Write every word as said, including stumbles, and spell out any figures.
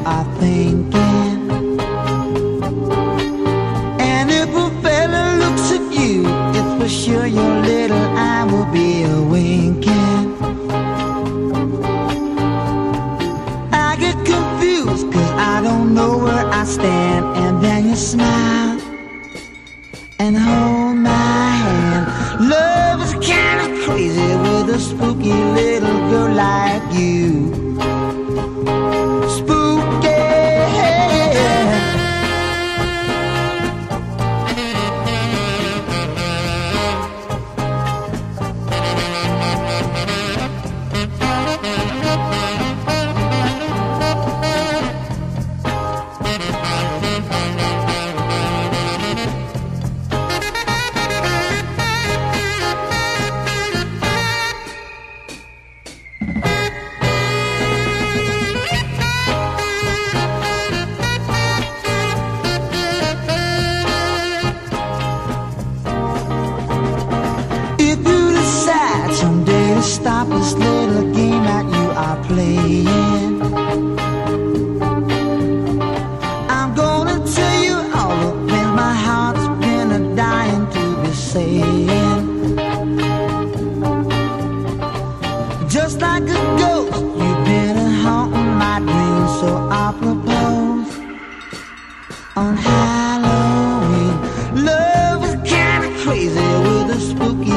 are thinking. And if a fella looks at you, it's for sure your little eye will be a winking. I get confused cause I don't know where I stand. And then you smile and hold my hand. Love is kind of crazy with a spooky little girl like you. Spooky. Stop this little game that you are playing. I'm gonna tell you all the things my heart's been a dying to be saying. Just like a ghost, you've been a haunting my dreams. So I propose on Halloween. Love is kinda crazy with a spooky